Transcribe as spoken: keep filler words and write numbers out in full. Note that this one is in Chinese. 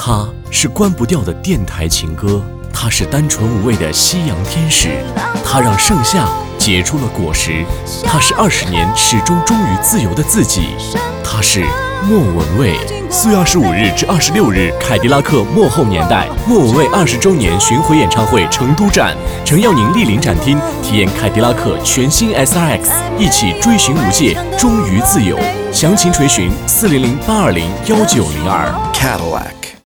它是关不掉的电台情歌，它是单纯无畏的夕阳天使，它让盛夏结出了果实，它是二十年始终忠于自由的自己，它是莫文蔚。四月二十五日至二十六日，凯迪拉克幕后年代莫文蔚二十周年巡回演唱会成都站，诚邀您莅临展厅，体验凯迪拉克全新 S R X， 一起追寻无界，忠于自由。详情垂询四零零八二零幺九零二。 Cadillac。